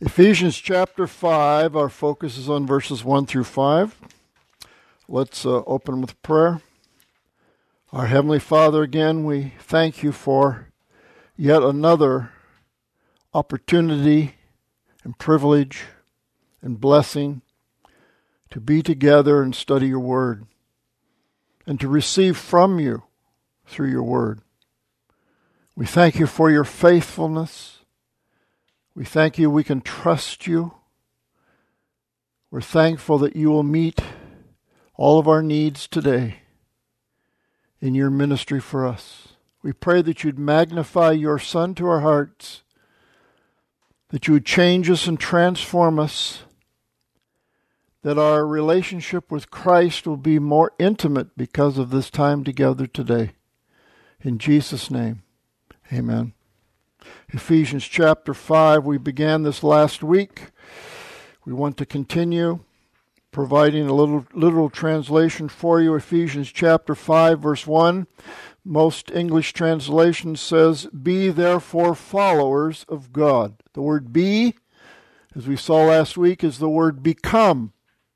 Ephesians chapter 5, our focus is on verses 1 through 5. Let's open with prayer. Our Heavenly Father, again, we thank you for yet another opportunity and privilege and blessing to be together and study your word and to receive from you through your word. We thank you for your faithfulness. We thank you we can trust you. We're thankful that you will meet all of our needs today in your ministry for us. We pray that you'd magnify your Son to our hearts, that you would change us and transform us, that our relationship with Christ will be more intimate because of this time together today. In Jesus' name, amen. Ephesians chapter 5, we began this last week. We want to continue providing a little literal translation for you. Ephesians chapter 5, verse 1. Most English translation says, "Be therefore followers of God." The word be, as we saw last week, is the word become.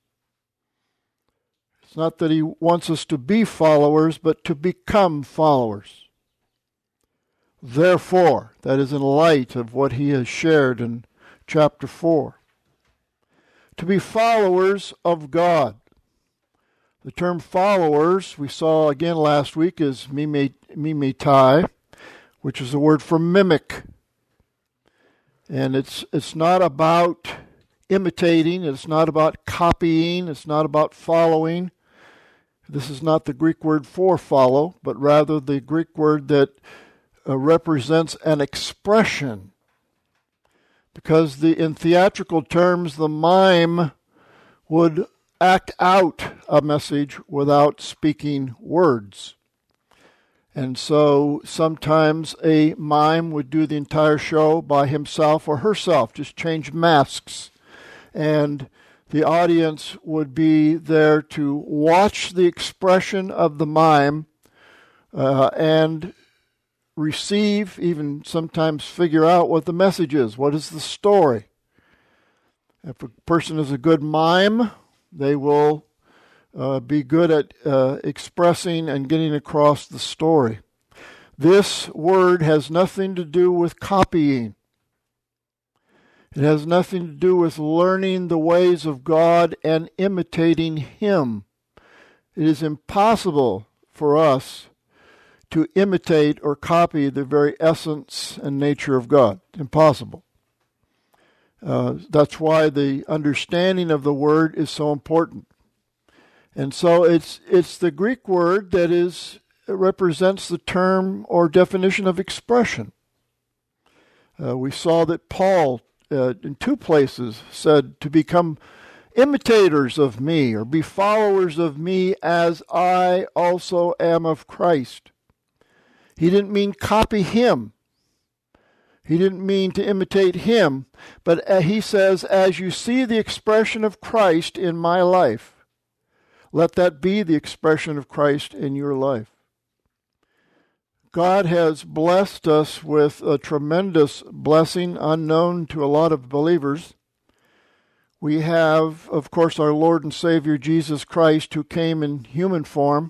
It's not that he wants us to be followers, but to become followers. Therefore, that is in light of what he has shared in chapter 4. To be followers of God. The term followers, we saw again last week, is mimetai, which is the word for mimic. And it's not about imitating, it's not about copying, it's not about following. This is not the Greek word for follow, but rather the Greek word that represents an expression, because in theatrical terms, the mime would act out a message without speaking words. And so sometimes a mime would do the entire show by himself or herself, just change masks. And the audience would be there to watch the expression of the mime and receive, even sometimes figure out what the message is. What is the story? If a person is a good mime, they will be good at expressing and getting across the story. This word has nothing to do with copying. It has nothing to do with learning the ways of God and imitating Him. It is impossible for us to imitate or copy the very essence and nature of God. Impossible. That's why the understanding of the word is so important. And so it's the Greek word that represents the term or definition of expression. We saw that Paul, in two places, said to become imitators of me, or be followers of me as I also am of Christ. He didn't mean copy him. He didn't mean to imitate him. But he says, as you see the expression of Christ in my life, let that be the expression of Christ in your life. God has blessed us with a tremendous blessing unknown to a lot of believers. We have, of course, our Lord and Savior Jesus Christ, who came in human form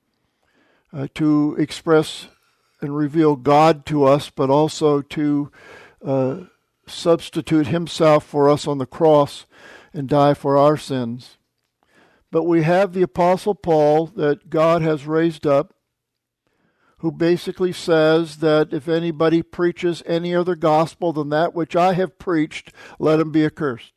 to express and reveal God to us, but also to substitute himself for us on the cross and die for our sins. But we have the Apostle Paul that God has raised up, who basically says that if anybody preaches any other gospel than that which I have preached, let him be accursed.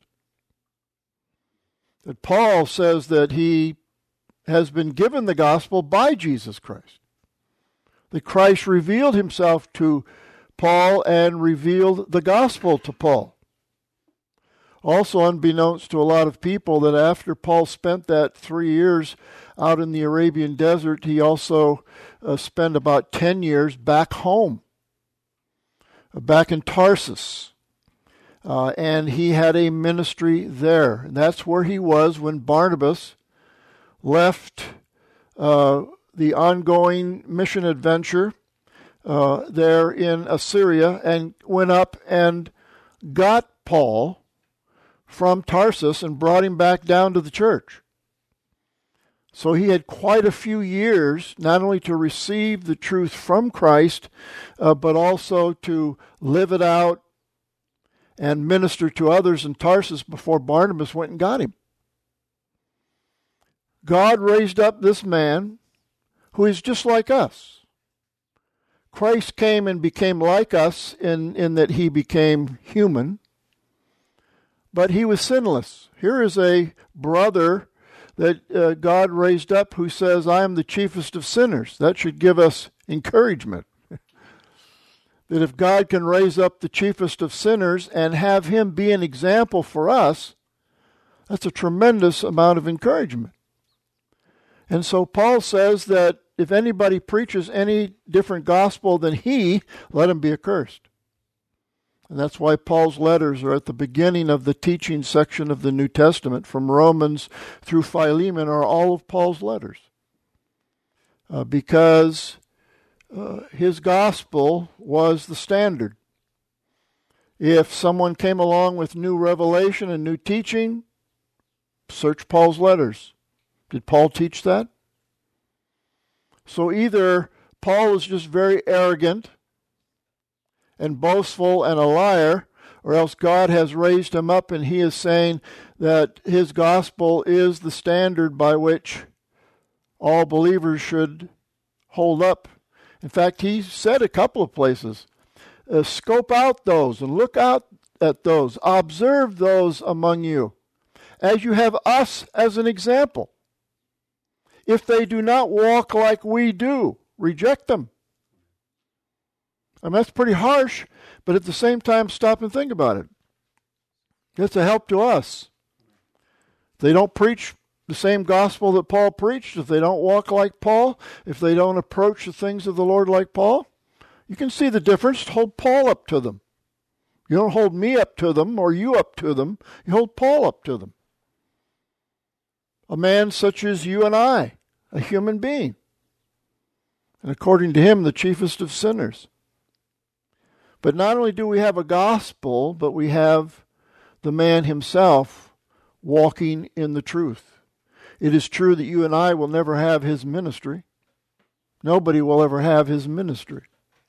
That Paul says that he has been given the gospel by Jesus Christ. That Christ revealed himself to Paul and revealed the gospel to Paul. Also, unbeknownst to a lot of people, that after Paul spent that 3 years out in the Arabian desert, he also spent about 10 years back home, back in Tarsus. And he had a ministry there. And that's where he was when Barnabas left the ongoing mission adventure there in Assyria and went up and got Paul from Tarsus and brought him back down to the church. So he had quite a few years, not only to receive the truth from Christ, but also to live it out and minister to others in Tarsus before Barnabas went and got him. God raised up this man who is just like us. Christ came and became like us in that he became human, but he was sinless. Here is a brother that God raised up who says, I am the chiefest of sinners. That should give us encouragement. That if God can raise up the chiefest of sinners and have him be an example for us, that's a tremendous amount of encouragement. And so Paul says that if anybody preaches any different gospel than he, let him be accursed. And that's why Paul's letters are at the beginning of the teaching section of the New Testament. From Romans through Philemon are all of Paul's letters. Because his gospel was the standard. If someone came along with new revelation and new teaching, search Paul's letters. Did Paul teach that? So either Paul is just very arrogant and boastful and a liar, or else God has raised him up and he is saying that his gospel is the standard by which all believers should hold up. In fact, he said a couple of places, scope out those and look out at those, observe those among you, as you have us as an example. If they do not walk like we do, reject them. I mean, that's pretty harsh, but at the same time, stop and think about it. It's a help to us. If they don't preach the same gospel that Paul preached, if they don't walk like Paul, if they don't approach the things of the Lord like Paul, you can see the difference. Hold Paul up to them. You don't hold me up to them or you up to them. You hold Paul up to them. A man such as you and I, a human being. And according to him, the chiefest of sinners. But not only do we have a gospel, but we have the man himself walking in the truth. It is true that you and I will never have his ministry. Nobody will ever have his ministry.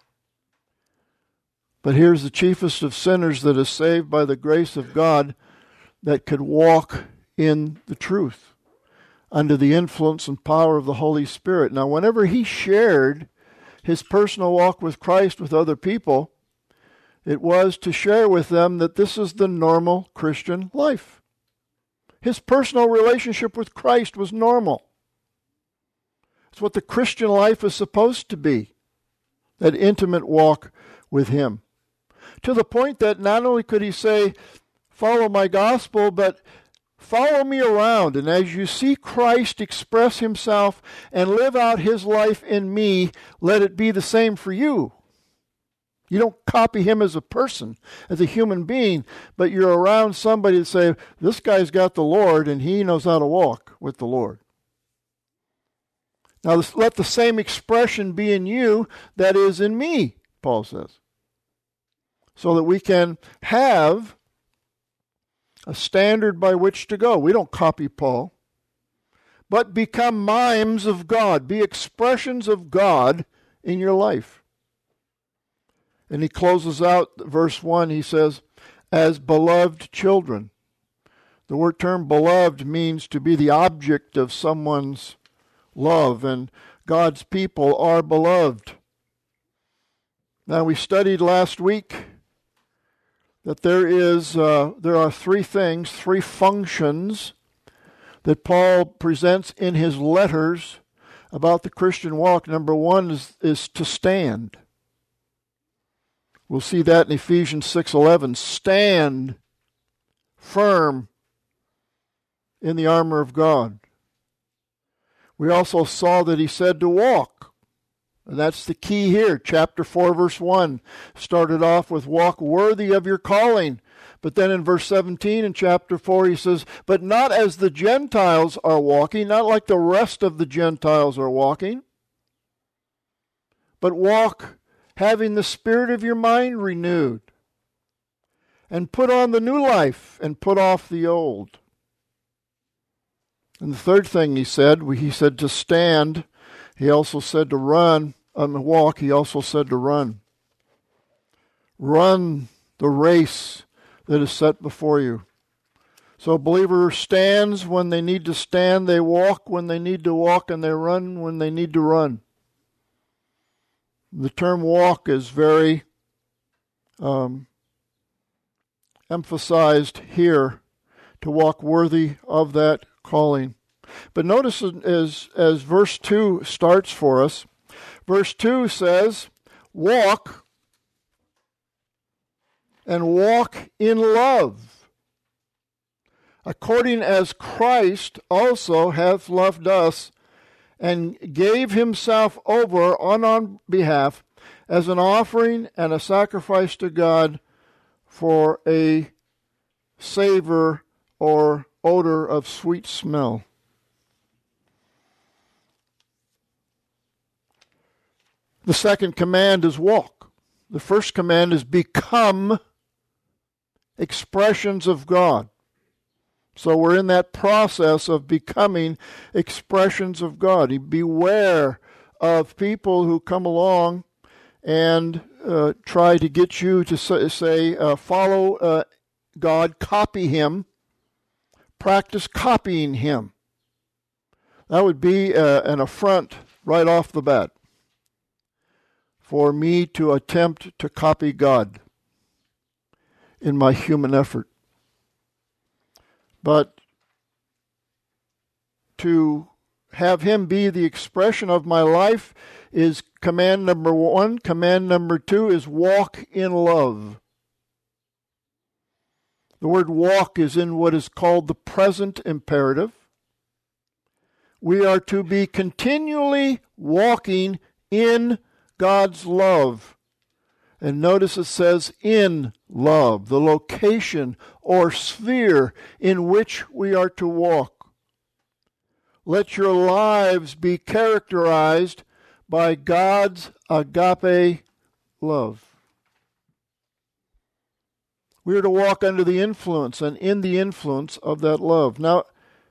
But here's the chiefest of sinners that is saved by the grace of God that could walk in the truth under the influence and power of the Holy Spirit. Now, whenever he shared his personal walk with Christ with other people, it was to share with them that this is the normal Christian life. His personal relationship with Christ was normal. It's what the Christian life is supposed to be, that intimate walk with him. To the point that not only could he say, follow my gospel, but follow me around. And as you see Christ express himself and live out his life in me, let it be the same for you. You don't copy him as a person, as a human being, but you're around somebody to say, this guy's got the Lord and he knows how to walk with the Lord. Now let the same expression be in you that is in me, Paul says. So that we can have a standard by which to go. We don't copy Paul, but become mimes of God. Be expressions of God in your life. And he closes out verse 1, he says, as beloved children. The word term beloved means to be the object of someone's love, and God's people are beloved. Now, we studied last week that there are three things, three functions that Paul presents in his letters about the Christian walk. Number one is to stand. We'll see that in Ephesians 6:11. Stand firm in the armor of God. We also saw that he said to walk. And that's the key here. Chapter 4, verse 1 started off with walk worthy of your calling. But then in verse 17 in chapter 4 he says, but not as the Gentiles are walking, not like the rest of the Gentiles are walking, but walk having the spirit of your mind renewed. and put on the new life and put off the old. And the third thing he said to stand. He also said to run, walk. He also said to run. Run the race that is set before you. So a believer stands when they need to stand, they walk when they need to walk, and they run when they need to run. The term walk is very emphasized here, to walk worthy of that calling. But notice as verse 2 starts for us, verse 2 says, walk and walk in love, according as Christ also hath loved us, and gave himself over on our behalf as an offering and a sacrifice to God for a savor or odor of sweet smell. The second command is walk. The first command is become expressions of God. So we're in that process of becoming expressions of God. Beware of people who come along and try to get you to say follow God, copy him, practice copying him. That would be an affront right off the bat for me to attempt to copy God in my human effort. But to have him be the expression of my life is command number 1. Command number 2 is walk in love. The word walk is in what is called the present imperative. We are to be continually walking in God's love. And notice it says in love, the location or sphere in which we are to walk. Let your lives be characterized by God's agape love. We are to walk under the influence and in the influence of that love. Now,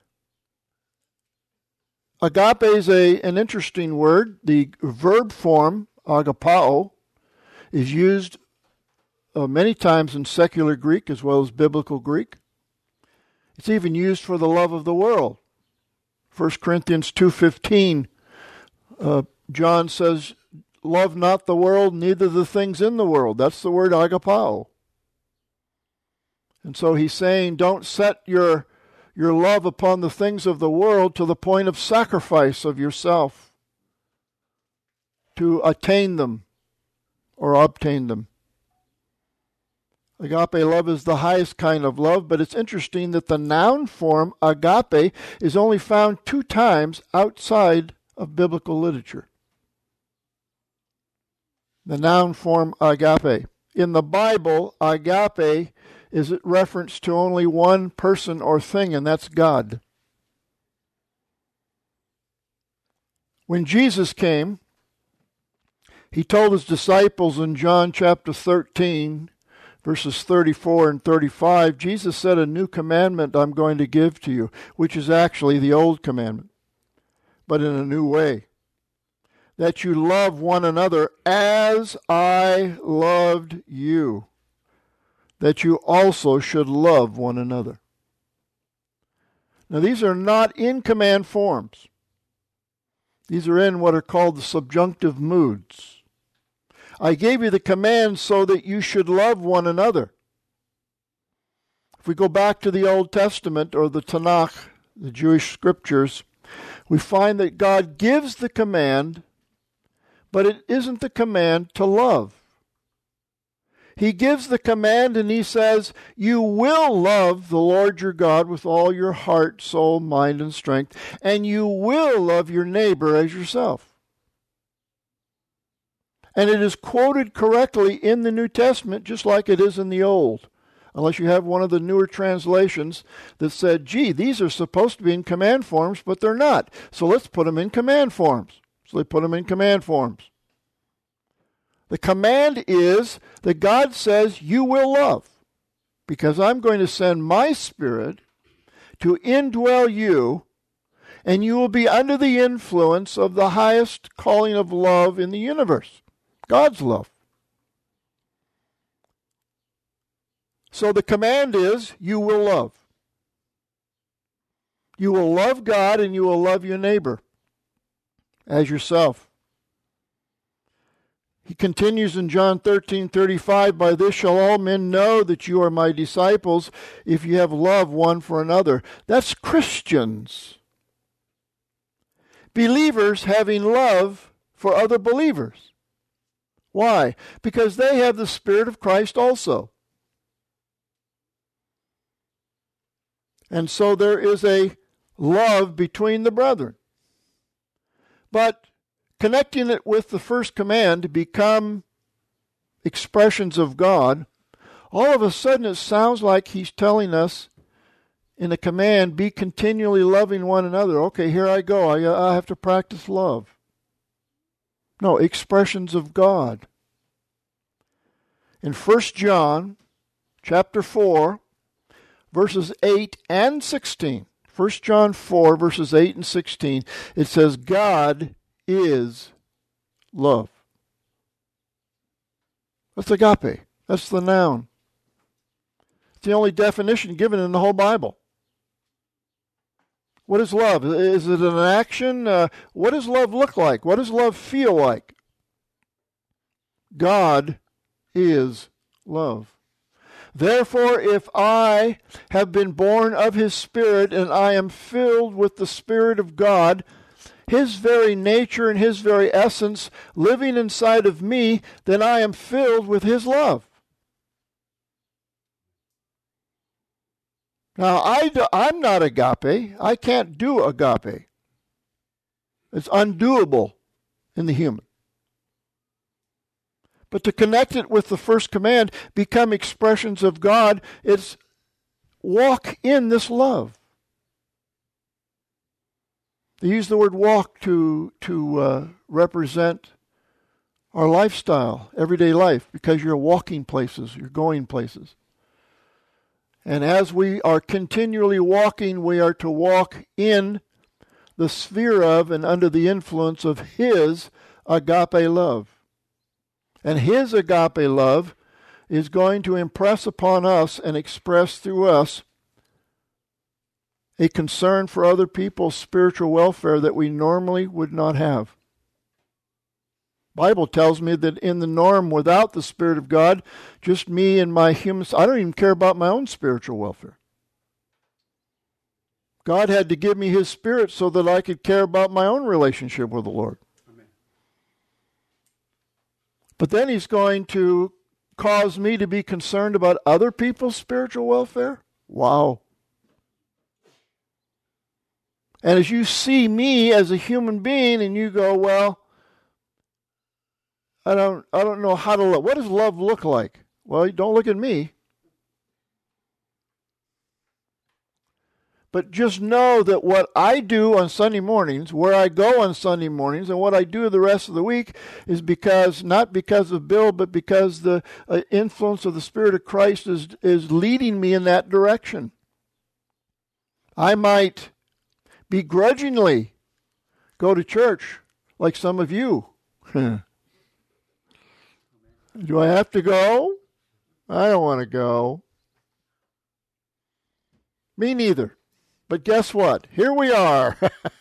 agape is an interesting word. The verb form, agapao, is used many times in secular Greek as well as biblical Greek. It's even used for the love of the world. 1 Corinthians 2:15, John says, love not the world, neither the things in the world. That's the word agapao. And so he's saying, don't set your love upon the things of the world to the point of sacrifice of yourself to attain them or obtain them. Agape love is the highest kind of love, but it's interesting that the noun form agape is only found 2 times outside of biblical literature. The noun form agape. In the Bible, agape is a reference to only one person or thing, and that's God. When Jesus came, he told his disciples in John chapter 13, verses 34 and 35, Jesus said, a new commandment I'm going to give to you, which is actually the old commandment, but in a new way. That you love one another as I loved you, that you also should love one another. Now these are not in command forms. These are in what are called the subjunctive moods. I gave you the command so that you should love one another. If we go back to the Old Testament or the Tanakh, the Jewish scriptures, we find that God gives the command, but it isn't the command to love. He gives the command and he says, you will love the Lord your God with all your heart, soul, mind, and strength, and you will love your neighbor as yourself. And it is quoted correctly in the New Testament just like it is in the Old. Unless you have one of the newer translations that said, gee, these are supposed to be in command forms, but they're not. So let's put them in command forms. So they put them in command forms. The command is that God says you will love. because I'm going to send my Spirit to indwell you, and you will be under the influence of the highest calling of love in the universe, God's love. So the command is, you will love. You will love God and you will love your neighbor as yourself. He continues in John 13:35, by this shall all men know that you are my disciples, if you have love one for another. That's Christians. Believers having love for other believers. Why? Because they have the Spirit of Christ also. And so there is a love between the brethren. But connecting it with the first command to become expressions of God, all of a sudden it sounds like he's telling us in the command, be continually loving one another. Okay, here I go. I have to practice love. No, expressions of God. In 1 John chapter 4, verses 8 and 16, 1 John 4, verses 8 and 16, it says, God is love. That's agape. That's the noun. It's the only definition given in the whole Bible. What is love? Is it an action? What does love look like? What does love feel like? God is love. Therefore, if I have been born of his Spirit and I am filled with the Spirit of God, his very nature and his very essence living inside of me, then I am filled with his love. Now, I'm not agape. I can't do agape. It's undoable in the human. But to connect it with the first command, become expressions of God, it's walk in this love. They use the word walk to represent our lifestyle, everyday life, because you're walking places, you're going places. And as we are continually walking, we are to walk in the sphere of and under the influence of his agape love. And his agape love is going to impress upon us and express through us a concern for other people's spiritual welfare that we normally would not have. Bible tells me that in the norm, without the Spirit of God, just me and my humans, I don't even care about my own spiritual welfare. God had to give me his Spirit so that I could care about my own relationship with the Lord. Amen. But then he's going to cause me to be concerned about other people's spiritual welfare? Wow. And as you see me as a human being and you go, well, I don't know how to love. What does love look like? Well, don't look at me. But just know that what I do on Sunday mornings, where I go on Sunday mornings, and what I do the rest of the week is not because of Bill, but because the influence of the Spirit of Christ is leading me in that direction. I might begrudgingly go to church like some of you. Do I have to go? I don't want to go. Me neither. But guess what? Here we are.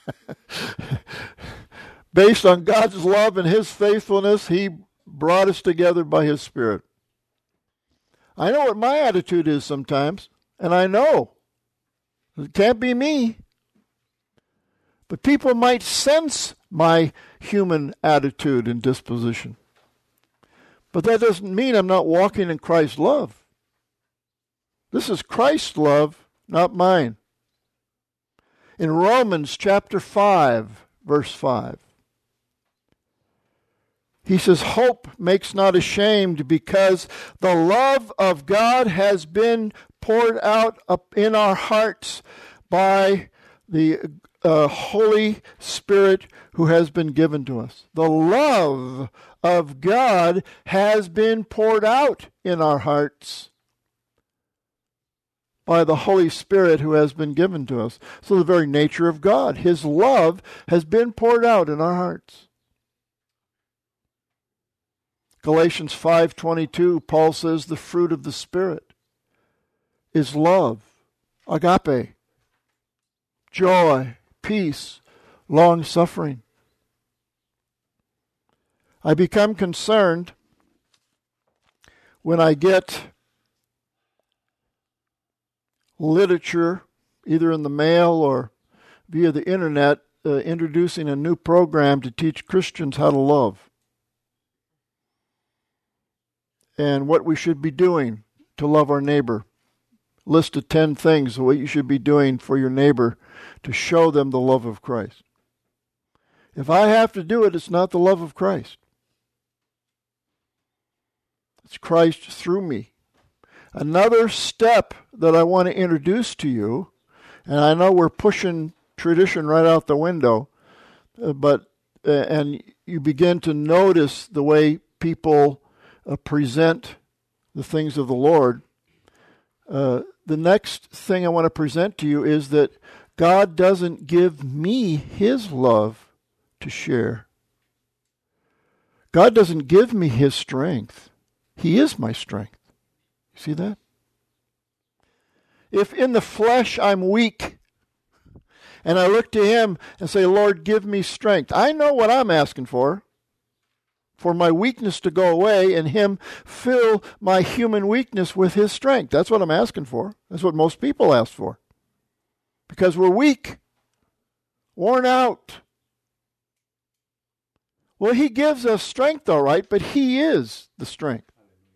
Based on God's love and his faithfulness, he brought us together by his Spirit. I know what my attitude is sometimes, and I know it can't be me. But people might sense my human attitude and disposition. But that doesn't mean I'm not walking in Christ's love. This is Christ's love, not mine. In Romans chapter 5, verse 5, he says, hope makes not ashamed, because the love of God has been poured out up in our hearts by the Holy Spirit who has been given to us. The love of God has been poured out in our hearts by the Holy Spirit who has been given to us. So the very nature of God, His love has been poured out in our hearts. Galatians 5:22, Paul says the fruit of the Spirit is love, agape, joy, peace, long-suffering. I become concerned when I get literature, either in the mail or via the internet, introducing a new program to teach Christians how to love and what we should be doing to love our neighbor. List of 10 things of what you should be doing for your neighbor to show them the love of Christ. If I have to do it, it's not the love of Christ. It's Christ through me. Another step that I want to introduce to you, and I know we're pushing tradition right out the window, and you begin to notice the way people present the things of the Lord. The next thing I want to present to you is that God doesn't give me His love to share. God doesn't give me His strength. He is my strength. You see that? If in the flesh I'm weak, and I look to Him and say, Lord, give me strength, I know what I'm asking for my weakness to go away and Him fill my human weakness with His strength. That's what I'm asking for. That's what most people ask for. Because we're weak, worn out. Well, He gives us strength, all right, but He is the strength.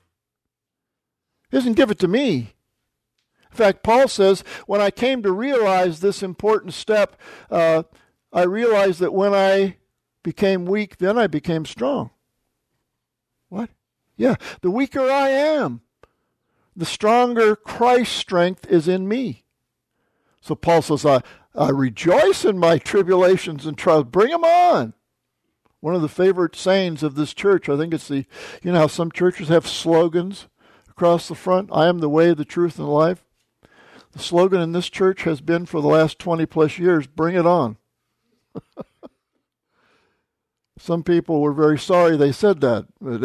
He doesn't give it to me. In fact, Paul says, when I came to realize this important step, I realized that when I became weak, then I became strong. What? Yeah, the weaker I am, the stronger Christ's strength is in me. So Paul says, I rejoice in my tribulations and trials. Bring them on. One of the favorite sayings of this church, I think it's how some churches have slogans across the front. I am the way, the truth, and the life. The slogan in this church has been for the last 20 plus years, bring it on. Some people were very sorry they said that.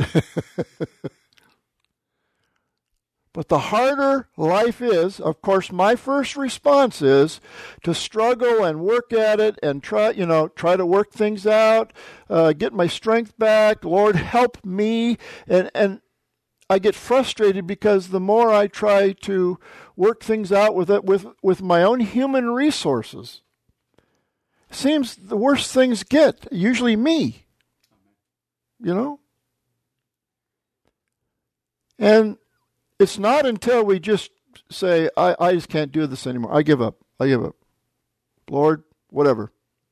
But the harder life is, of course, my first response is to struggle and work at it and try to work things out, get my strength back. Lord, help me. And I get frustrated because the more I try to work things out with my own human resources, it seems the worse things get. Usually me. And it's not until we just say, I just can't do this anymore. I give up. Lord, whatever.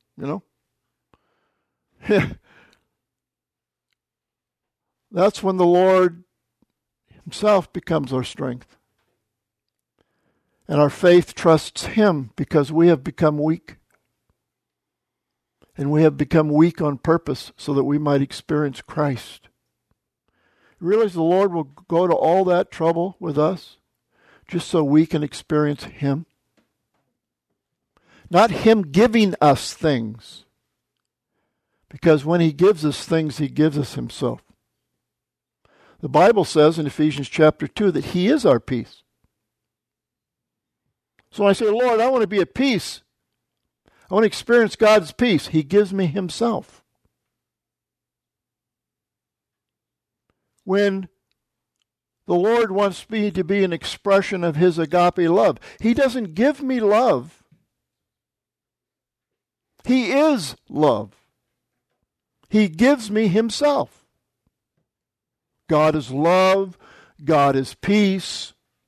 That's when the Lord Himself becomes our strength. And our faith trusts Him because we have become weak. And we have become weak on purpose so that we might experience Christ. You realize the Lord will go to all that trouble with us just so we can experience Him? Not Him giving us things. Because when He gives us things, He gives us Himself. The Bible says in Ephesians chapter 2 that He is our peace. So when I say, Lord, I want to be at peace, I want to experience God's peace, He gives me Himself. When the Lord wants me to be an expression of His agape love, He doesn't give me love. He is love. He gives me Himself. God is love. God is peace.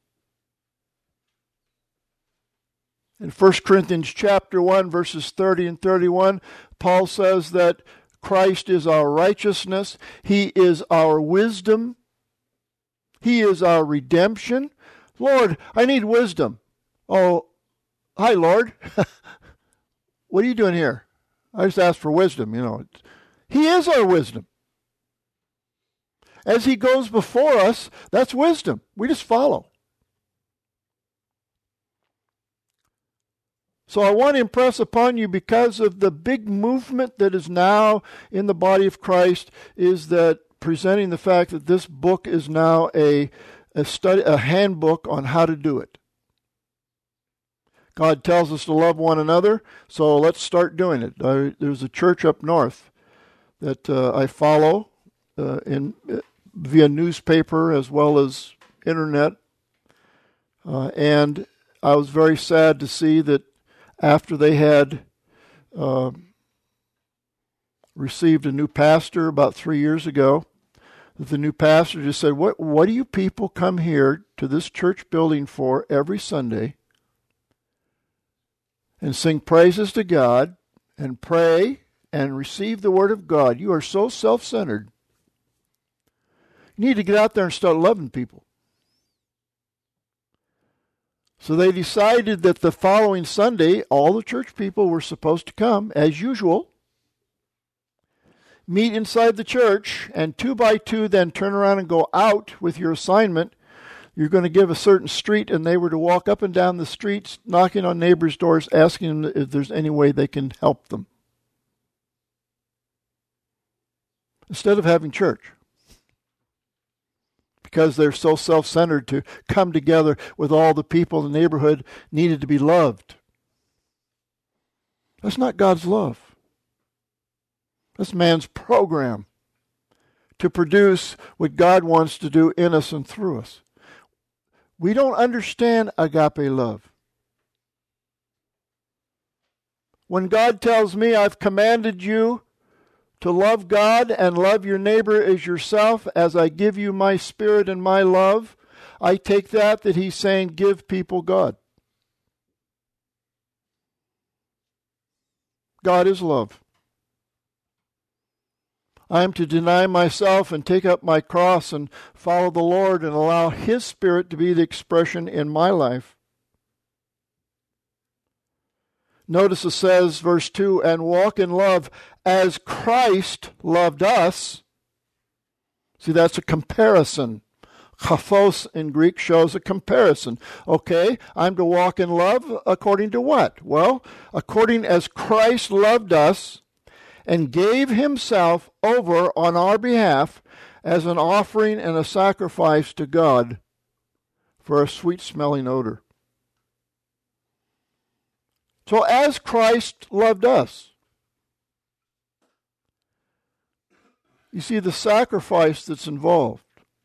In 1 Corinthians chapter 1, verses 30 and 31, Paul says that Christ is our righteousness. He is our wisdom. He is our redemption. Lord, I need wisdom. Oh, hi, Lord. What are you doing here? I just asked for wisdom, He is our wisdom. As He goes before us, that's wisdom. We just follow. So I want to impress upon you, because of the big movement that is now in the body of Christ, is that presenting the fact that this book is now a handbook on how to do it. God tells us to love one another, so let's start doing it. There's a church up north that I follow via newspaper as well as internet, and I was very sad to see that after they had received a new pastor about 3 years ago, that the new pastor just said, what do you people come here to this church building for every Sunday and sing praises to God and pray and receive the Word of God? You are so self-centered. You need to get out there and start loving people. So they decided that the following Sunday, all the church people were supposed to come, as usual, meet inside the church, and 2 by 2 then turn around and go out with your assignment. You're going to give a certain street, and they were to walk up and down the streets, knocking on neighbors' doors, asking them if there's any way they can help them. Instead of having church. Because they're so self-centered to come together with all the people in the neighborhood needed to be loved. That's not God's love. That's man's program to produce what God wants to do in us and through us. We don't understand agape love. When God tells me, I've commanded you to love God and love your neighbor as yourself, as I give you my Spirit and my love, I take that he's saying, give people God. God is love. I am to deny myself and take up my cross and follow the Lord and allow His Spirit to be the expression in my life. Notice it says, verse 2, and walk in love as Christ loved us. See, that's a comparison. Kaphos in Greek shows a comparison. Okay, I'm to walk in love according to what? Well, according as Christ loved us and gave Himself over on our behalf as an offering and a sacrifice to God for a sweet-smelling odor. So as Christ loved us, you see the sacrifice that's involved.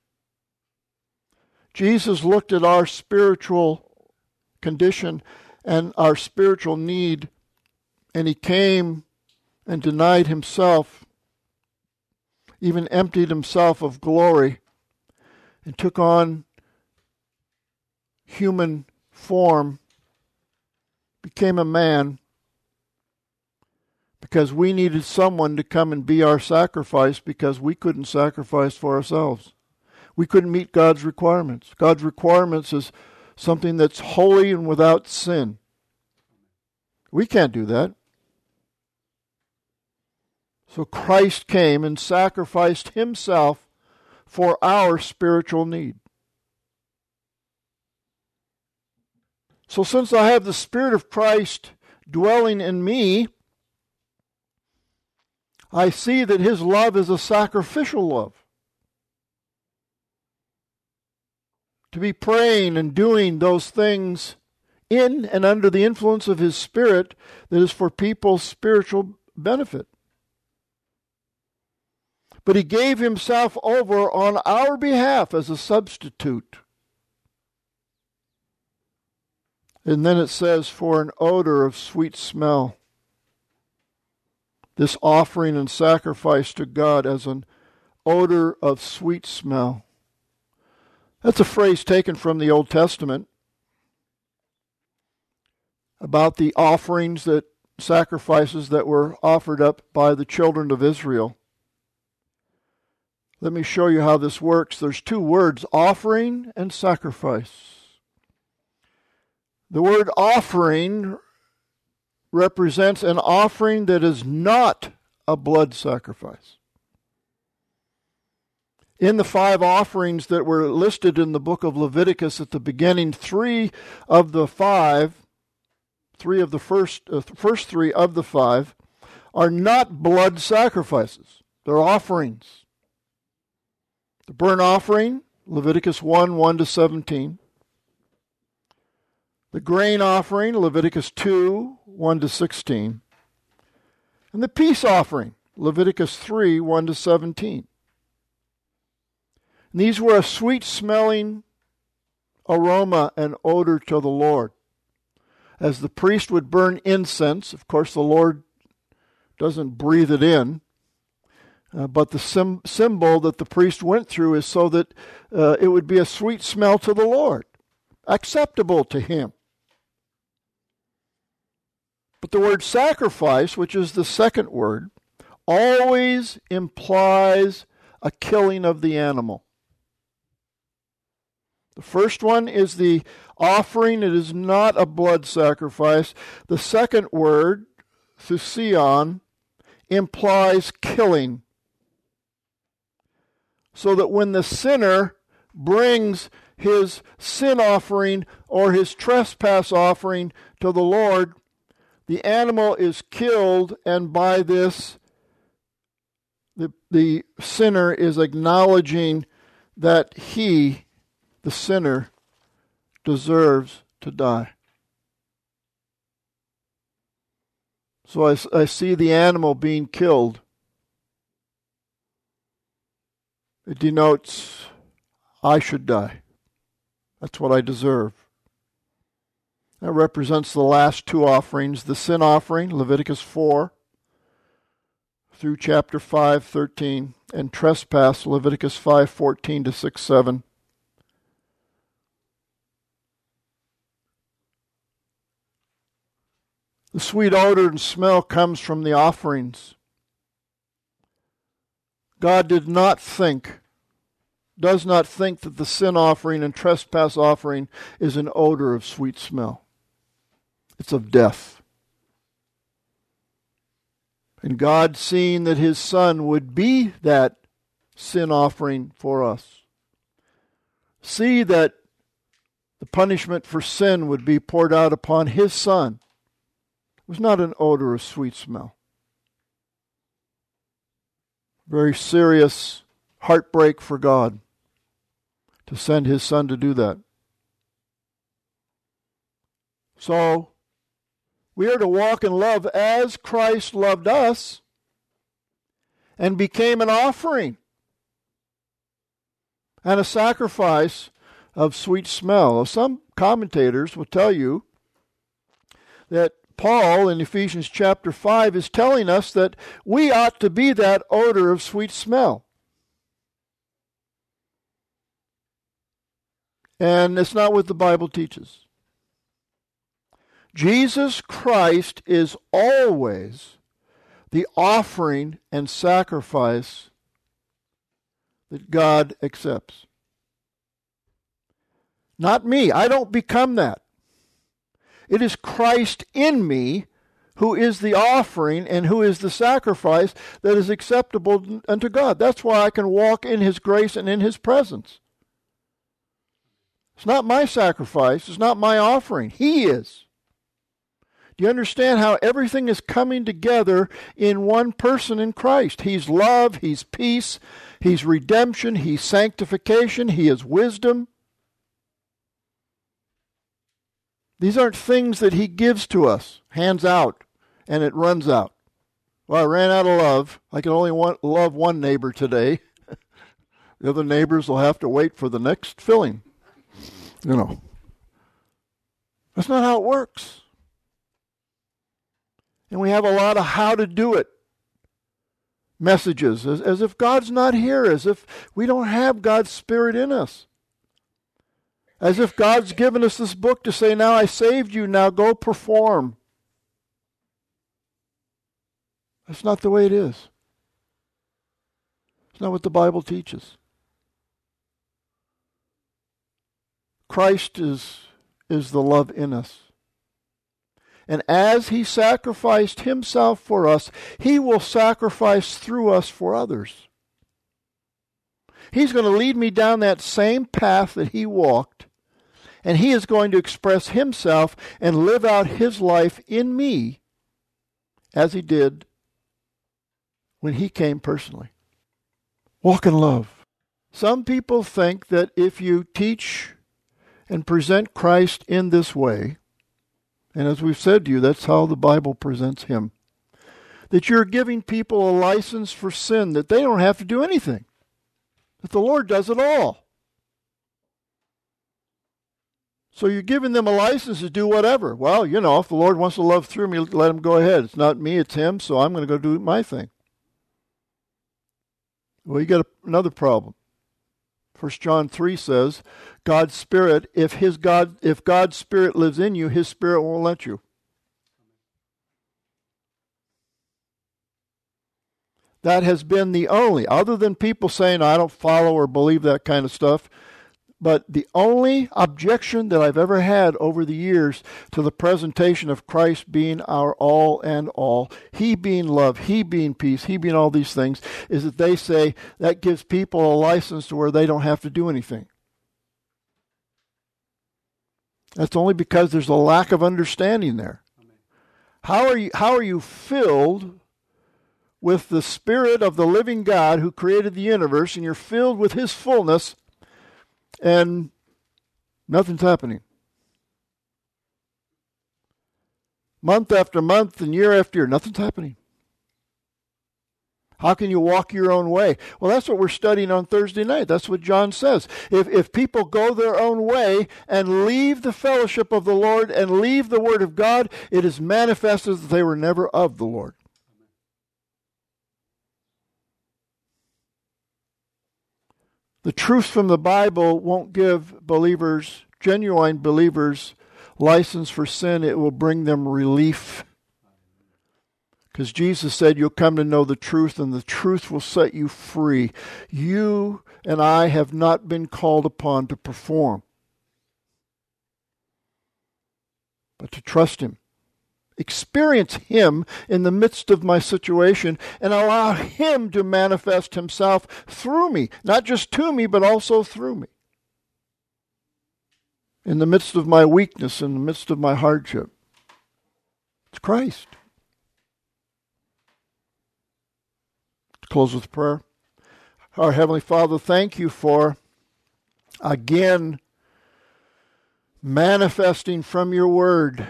Jesus looked at our spiritual condition and our spiritual need, and He came and denied Himself, even emptied Himself of glory, and took on human form, became a man, because we needed someone to come and be our sacrifice, because we couldn't sacrifice for ourselves. We couldn't meet God's requirements. God's requirements is something that's holy and without sin. We can't do that. So Christ came and sacrificed Himself for our spiritual need. So since I have the Spirit of Christ dwelling in me, I see that His love is a sacrificial love. To be praying and doing those things in and under the influence of His Spirit that is for people's spiritual benefit. But He gave Himself over on our behalf as a substitute. And then it says, for an odor of sweet smell. This offering and sacrifice to God as an odor of sweet smell. That's a phrase taken from the Old Testament about the offerings, sacrifices that were offered up by the children of Israel. Let me show you how this works. There's two words, offering and sacrifice. The word offering represents an offering that is not a blood sacrifice. In the 5 offerings that were listed in the book of Leviticus at the beginning, 3 of the 5 first three of the five, are not blood sacrifices. They're offerings. The burnt offering, Leviticus 1:1-17. The grain offering, Leviticus 2:1-16. And the peace offering, Leviticus 3:1-17. And these were a sweet-smelling aroma and odor to the Lord. As the priest would burn incense, of course the Lord doesn't breathe it in, but the symbol that the priest went through is so that it would be a sweet smell to the Lord, acceptable to Him. But the word sacrifice, which is the second word, always implies a killing of the animal. The first one is the offering. It is not a blood sacrifice. The second word, thusion, implies killing. So that when the sinner brings his sin offering or his trespass offering to the Lord, the animal is killed, and by this, the sinner is acknowledging that he, the sinner, deserves to die. So I see the animal being killed. It denotes I should die. That's what I deserve. That represents the last two offerings, the sin offering, Leviticus 4 through chapter 5:13, and trespass, Leviticus 5:14-6:7. The sweet odor and smell comes from the offerings. God does not think that the sin offering and trespass offering is an odor of sweet smell. It's of death. And God, seeing that His Son would be that sin offering for us, see that the punishment for sin would be poured out upon His Son, was not an odor of sweet smell. Very serious heartbreak for God to send His Son to do that. So, we are to walk in love as Christ loved us and became an offering and a sacrifice of sweet smell. Some commentators will tell you that Paul in Ephesians chapter 5 is telling us that we ought to be that odor of sweet smell. And it's not what the Bible teaches. Jesus Christ is always the offering and sacrifice that God accepts. Not me. I don't become that. It is Christ in me who is the offering and who is the sacrifice that is acceptable unto God. That's why I can walk in His grace and in His presence. It's not my sacrifice. It's not my offering. He is. Do you understand how everything is coming together in one person in Christ? He's love, He's peace, He's redemption, He's sanctification, He is wisdom. These aren't things that He gives to us, hands out, and it runs out. Well, I ran out of love. I can only love one neighbor today. The other neighbors will have to wait for the next filling. You know. That's not how it works. And we have a lot of how to do it messages, as if God's not here, as if we don't have God's Spirit in us. As if God's given us this book to say, now I saved you, now go perform. That's not the way it is. It's not what the Bible teaches. Christ is the love in us. And as He sacrificed Himself for us, He will sacrifice through us for others. He's going to lead me down that same path that He walked, And He is going to express Himself and live out His life in me as He did when He came personally. Walk in love. Some people think that if you teach and present Christ in this way, and as we've said to you, that's how the Bible presents Him, that you're giving people a license for sin, that they don't have to do anything, that the Lord does it all. So you're giving them a license to do whatever. Well, if the Lord wants to love through me, let Him go ahead. It's not me, it's Him, so I'm going to go do my thing. Well, you got another problem. 1 John 3 says, God's Spirit, if God's Spirit lives in you, His Spirit won't let you. That has been the only, other than people saying, I don't follow or believe that kind of stuff, but the only objection that I've ever had over the years to the presentation of Christ being our all and all, He being love, He being peace, He being all these things, is that they say that gives people a license to where they don't have to do anything. That's only because there's a lack of understanding there. How are you filled with the Spirit of the living God who created the universe, and you're filled with His fullness, and nothing's happening? Month after month and year after year, nothing's happening. How can you walk your own way? Well, that's what we're studying on Thursday night. That's what John says. If people go their own way and leave the fellowship of the Lord and leave the Word of God, it is manifested that they were never of the Lord. The truth from the Bible won't give believers, genuine believers, license for sin. It will bring them relief. Because Jesus said, you'll come to know the truth, and the truth will set you free. You and I have not been called upon to perform, but to trust Him. Experience Him in the midst of my situation and allow Him to manifest Himself through me, not just to me, but also through me. In the midst of my weakness, in the midst of my hardship. It's Christ. To close with prayer. Our Heavenly Father, thank You for, again, manifesting from Your Word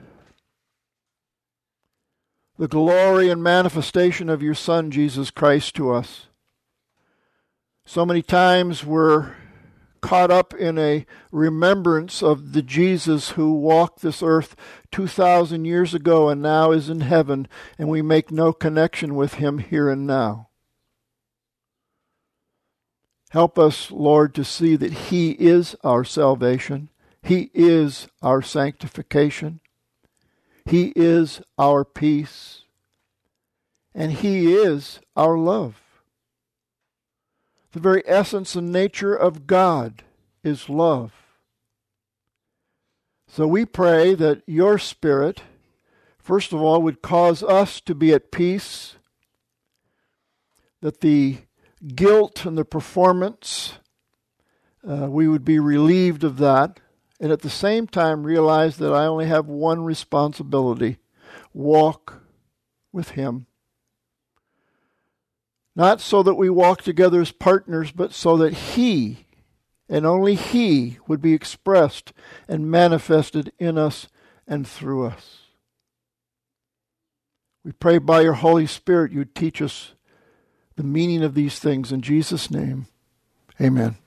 the glory and manifestation of Your Son, Jesus Christ, to us. So many times we're caught up in a remembrance of the Jesus who walked this earth 2,000 years ago and now is in heaven, and we make no connection with Him here and now. Help us, Lord, to see that He is our salvation. He is our sanctification. He is our peace, and He is our love. The very essence and nature of God is love. So we pray that Your Spirit, first of all, would cause us to be at peace, that the guilt and the performance, we would be relieved of that. And at the same time realize that I only have one responsibility: walk with Him. Not so that we walk together as partners, but so that He, and only He, would be expressed and manifested in us and through us. We pray by Your Holy Spirit You'd teach us the meaning of these things. In Jesus' name, amen.